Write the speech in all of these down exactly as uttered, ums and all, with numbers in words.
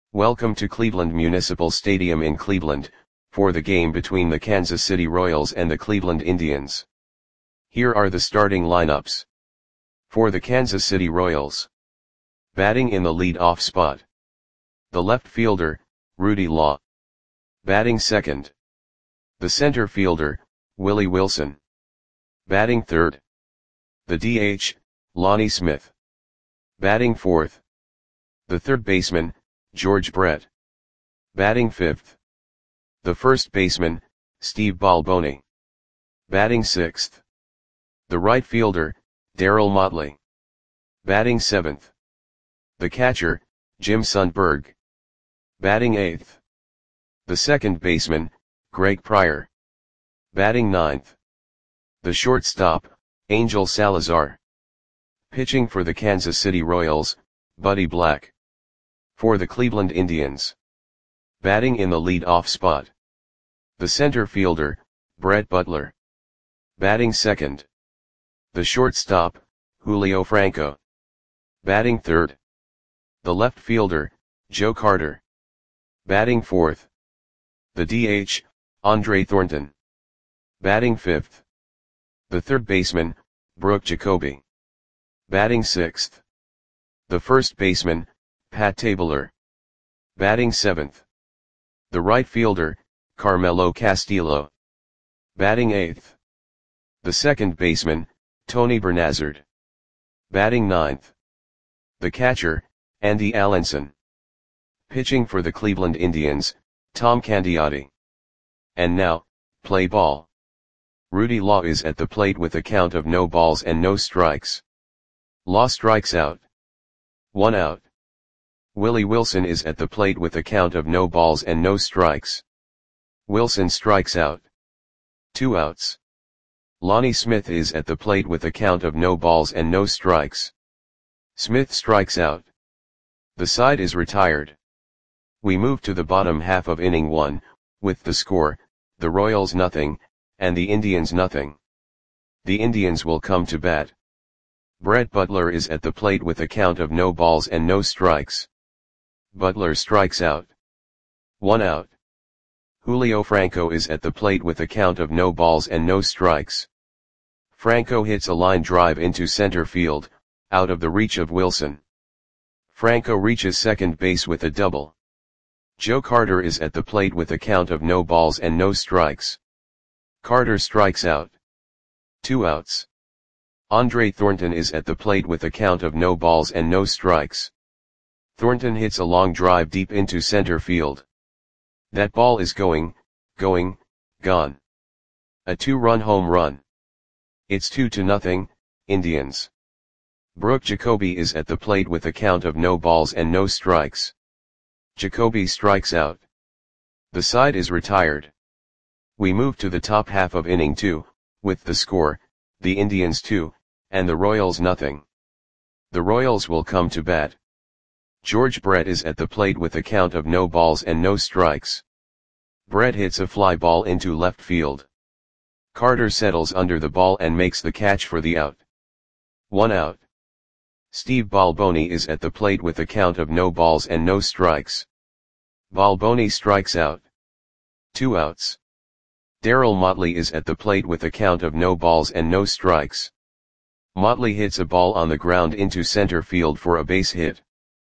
Welcome to Cleveland Municipal Stadium in Cleveland, for the game between the Kansas City Royals and the Cleveland Indians. Here are the starting lineups. For the Kansas City Royals. Batting in the lead-off spot. The left fielder, Rudy Law. Batting second. The center fielder, Willie Wilson. Batting third. The D H, Lonnie Smith. Batting fourth. The third baseman, George Brett. Batting fifth. The first baseman, Steve Balboni. Batting sixth. The right fielder, Darryl Motley. Batting seventh. The catcher, Jim Sundberg. Batting eighth. The second baseman, Greg Pryor. Batting ninth. The shortstop, Angel Salazar. Pitching for the Kansas City Royals, Buddy Black. For the Cleveland Indians. Batting in the lead-off spot. The center fielder, Brett Butler. Batting second. The shortstop, Julio Franco. Batting third. The left fielder, Joe Carter. Batting fourth. The D H, Andre Thornton. Batting fifth. The third baseman, Brooke Jacoby. Batting sixth. The first baseman, Pat Tabler. Batting seventh. The right fielder, Carmelo Castillo. Batting eighth. The second baseman, Tony Bernazard. Batting ninth. The catcher, Andy Allenson. Pitching for the Cleveland Indians, Tom Candiotti. And now, play ball. Rudy Law is at the plate with a count of no balls and no strikes. Law strikes out. One out. Willie Wilson is at the plate with a count of no balls and no strikes. Wilson strikes out. Two outs. Lonnie Smith is at the plate with a count of no balls and no strikes. Smith strikes out. The side is retired. We move to the bottom half of inning one, with the score, the Royals nothing, and the Indians nothing. The Indians will come to bat. Brett Butler is at the plate with a count of no balls and no strikes. Butler strikes out. One out. Julio Franco is at the plate with a count of no balls and no strikes. Franco hits a line drive into center field, out of the reach of Wilson. Franco reaches second base with a double. Joe Carter is at the plate with a count of no balls and no strikes. Carter strikes out. Two outs. Andre Thornton is at the plate with a count of no balls and no strikes. Thornton hits a long drive deep into center field. That ball is going, going, gone. A two-run home run. It's two to nothing, Indians. Brooke Jacoby is at the plate with a count of no balls and no strikes. Jacoby strikes out. The side is retired. We move to the top half of inning two, with the score, the Indians two, and the Royals nothing. The Royals will come to bat. George Brett is at the plate with a count of no balls and no strikes. Brett hits a fly ball into left field. Carter settles under the ball and makes the catch for the out. One out. Steve Balboni is at the plate with a count of no balls and no strikes. Balboni strikes out. Two outs. Darryl Motley is at the plate with a count of no balls and no strikes. Motley hits a ball on the ground into center field for a base hit.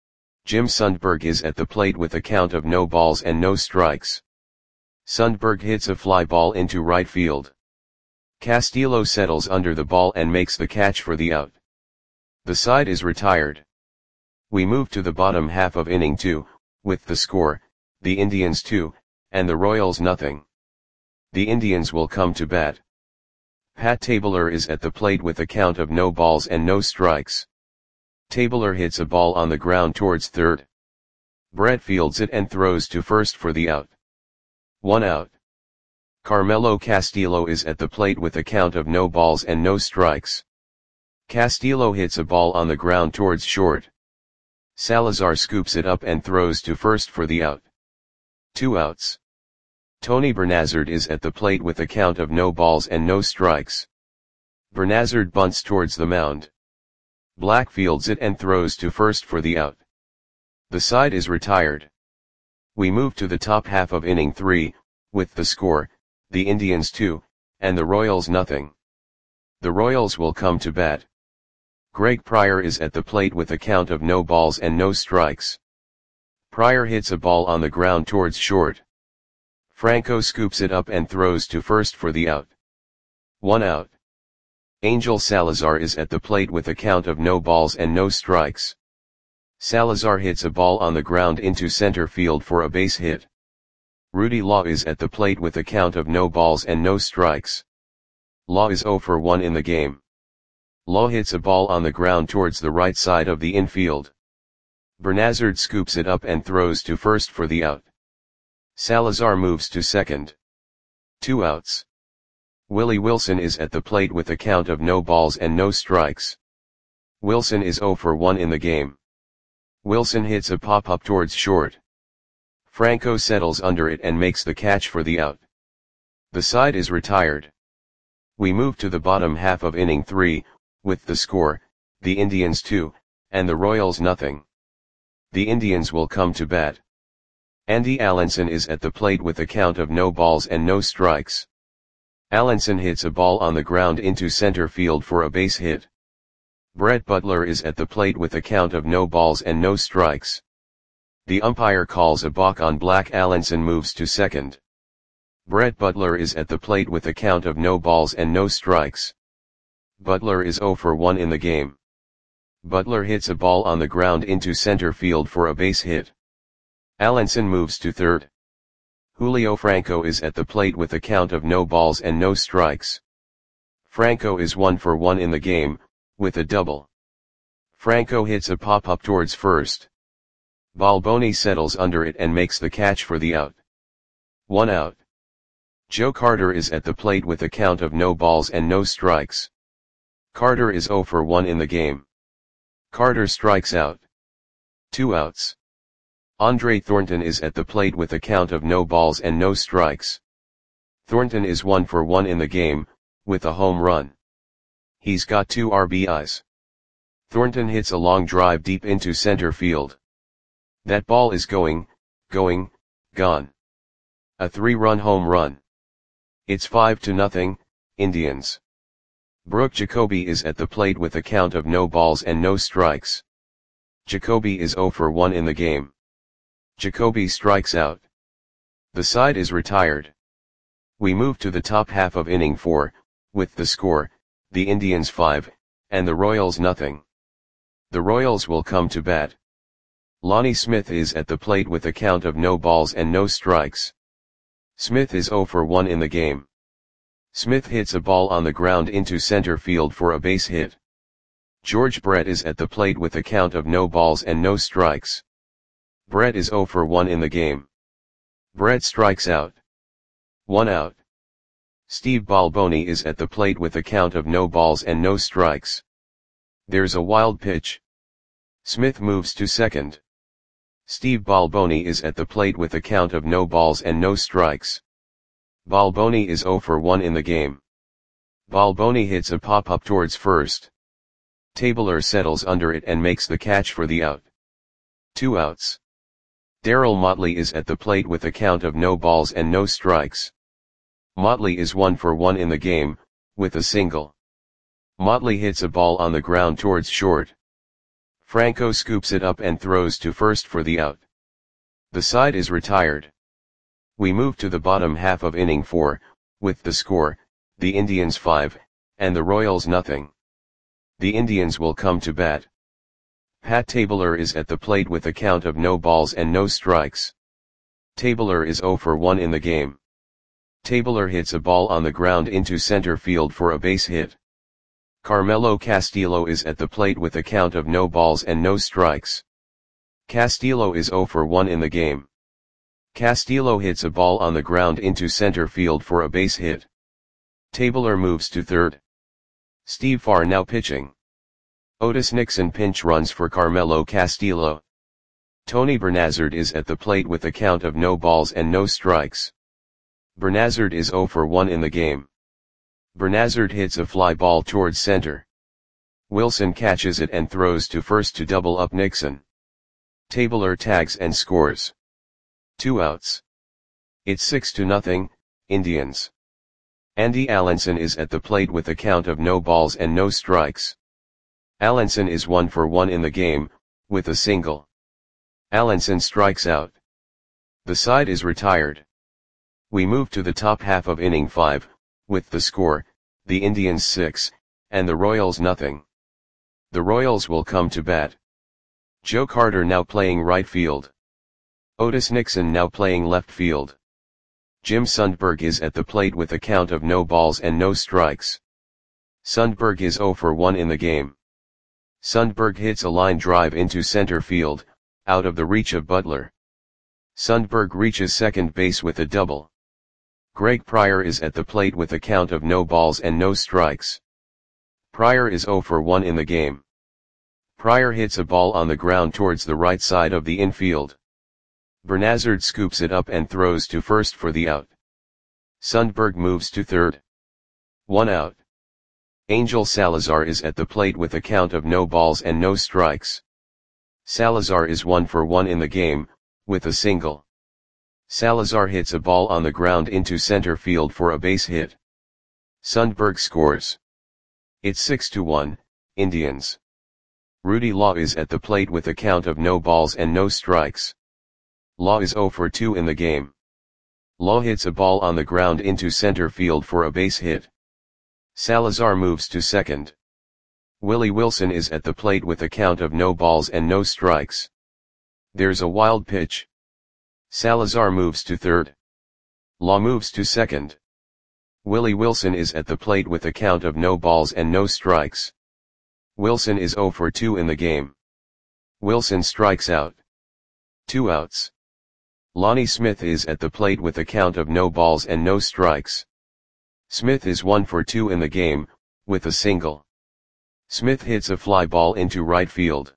Jim Sundberg is at the plate with a count of no balls and no strikes. Sundberg hits a fly ball into right field. Castillo settles under the ball and makes the catch for the out. The side is retired. We move to the bottom half of inning two, with the score, the Indians two, and the Royals nothing. The Indians will come to bat. Pat Tabler is at the plate with a count of no balls and no strikes. Tabler hits a ball on the ground towards third. Brett fields it and throws to first for the out. One out. Carmelo Castillo is at the plate with a count of no balls and no strikes. Castillo hits a ball on the ground towards short. Salazar scoops it up and throws to first for the out. Two outs. Tony Bernazard is at the plate with a count of no balls and no strikes. Bernazard bunts towards the mound. Black fields it and throws to first for the out. The side is retired. We move to the top half of inning three, with the score, the Indians two, and the Royals nothing. The Royals will come to bat. Greg Pryor is at the plate with a count of no balls and no strikes. Pryor hits a ball on the ground towards short. Franco scoops it up and throws to first for the out. One out. Angel Salazar is at the plate with a count of no balls and no strikes. Salazar hits a ball on the ground into center field for a base hit. Rudy Law is at the plate with a count of no balls and no strikes. Law is zero for one in the game. Law hits a ball on the ground towards the right side of the infield. Bernazard scoops it up and throws to first for the out. Salazar moves to second. Two outs. Willie Wilson is at the plate with a count of no balls and no strikes. Wilson is zero for one in the game. Wilson hits a pop-up towards short. Franco settles under it and makes the catch for the out. The side is retired. We move to the bottom half of inning three, with the score, the Indians two, and the Royals nothing. The Indians will come to bat. Andy Allenson is at the plate with a count of no balls and no strikes. Allenson hits a ball on the ground into center field for a base hit. Brett Butler is at the plate with a count of no balls and no strikes. The umpire calls a balk on black. Allenson moves to second. Brett Butler is at the plate with a count of no balls and no strikes. Butler is zero for one in the game. Butler hits a ball on the ground into center field for a base hit. Allenson moves to third. Julio Franco is at the plate with a count of no balls and no strikes. Franco is one for one in the game, with a double. Franco hits a pop-up towards first. Balboni settles under it and makes the catch for the out. One out. Joe Carter is at the plate with a count of no balls and no strikes. Carter is zero for one in the game. Carter strikes out. Two outs. Andre Thornton is at the plate with a count of no balls and no strikes. Thornton is one for one in the game, with a home run. He's got two R B Is. Thornton hits a long drive deep into center field. That ball is going, going, gone. A three-run home run. It's five to nothing, Indians. Brooke Jacoby is at the plate with a count of no balls and no strikes. Jacoby is zero for one in the game. Jacoby strikes out. The side is retired. We move to the top half of inning four, with the score, the Indians five, and the Royals nothing. The Royals will come to bat. Lonnie Smith is at the plate with a count of no balls and no strikes. Smith is zero for one in the game. Smith hits a ball on the ground into center field for a base hit. George Brett is at the plate with a count of no balls and no strikes. Brett is zero for one in the game. Brett strikes out. One out. Steve Balboni is at the plate with a count of no balls and no strikes. There's a wild pitch. Smith moves to second. Steve Balboni is at the plate with a count of no balls and no strikes. Balboni is zero for one in the game. Balboni hits a pop-up towards first. Tabler settles under it and makes the catch for the out. Two outs. Darryl Motley is at the plate with a count of no balls and no strikes. Motley is one for one in the game, with a single. Motley hits a ball on the ground towards short. Franco scoops it up and throws to first for the out. The side is retired. We move to the bottom half of inning four, with the score, the Indians five, and the Royals nothing. The Indians will come to bat. Pat Tabler is at the plate with a count of no balls and no strikes. Tabler is zero for one in the game. Tabler hits a ball on the ground into center field for a base hit. Carmelo Castillo is at the plate with a count of no balls and no strikes. Castillo is zero for one in the game. Castillo hits a ball on the ground into center field for a base hit. Tabler moves to third. Steve Farr now pitching. Otis Nixon pinch runs for Carmelo Castillo. Tony Bernazard is at the plate with a count of no balls and no strikes. Bernazard is zero for one in the game. Bernazard hits a fly ball towards center. Wilson catches it and throws to first to double up Nixon. Tabler tags and scores. Two outs. It's six to nothing, Indians. Andy Allenson is at the plate with a count of no balls and no strikes. Allenson is one for one in the game, with a single. Allenson strikes out. The side is retired. We move to the top half of inning five, with the score, the Indians six, and the Royals nothing. The Royals will come to bat. Joe Carter now playing right field. Otis Nixon now playing left field. Jim Sundberg is at the plate with a count of no balls and no strikes. Sundberg is zero for one in the game. Sundberg hits a line drive into center field, out of the reach of Butler. Sundberg reaches second base with a double. Greg Pryor is at the plate with a count of no balls and no strikes. Pryor is zero for one in the game. Pryor hits a ball on the ground towards the right side of the infield. Bernazard scoops it up and throws to first for the out. Sundberg moves to third. One out. Angel Salazar is at the plate with a count of no balls and no strikes. Salazar is one for one in the game, with a single. Salazar hits a ball on the ground into center field for a base hit. Sundberg scores. It's six to one, Indians. Rudy Law is at the plate with a count of no balls and no strikes. Law is zero for two in the game. Law hits a ball on the ground into center field for a base hit. Salazar moves to second. Willie Wilson is at the plate with a count of no balls and no strikes. There's a wild pitch. Salazar moves to third. Law moves to second. Willie Wilson is at the plate with a count of no balls and no strikes. Wilson is zero for two in the game. Wilson strikes out. Two outs. Lonnie Smith is at the plate with a count of no balls and no strikes. Smith is one for two in the game, with a single. Smith hits a fly ball into right field.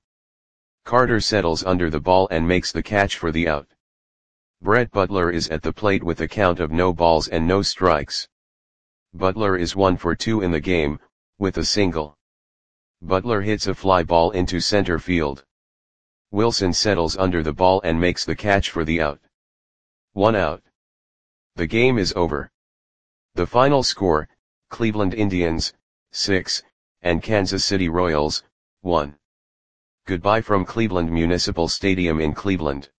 Carter settles under the ball and makes the catch for the out. Brett Butler is at the plate with a count of no balls and no strikes. Butler is one for two in the game, with a single. Butler hits a fly ball into center field. Wilson settles under the ball and makes the catch for the out. One out. The game is over. The final score, Cleveland Indians, six, and Kansas City Royals, one. Goodbye from Cleveland Municipal Stadium in Cleveland.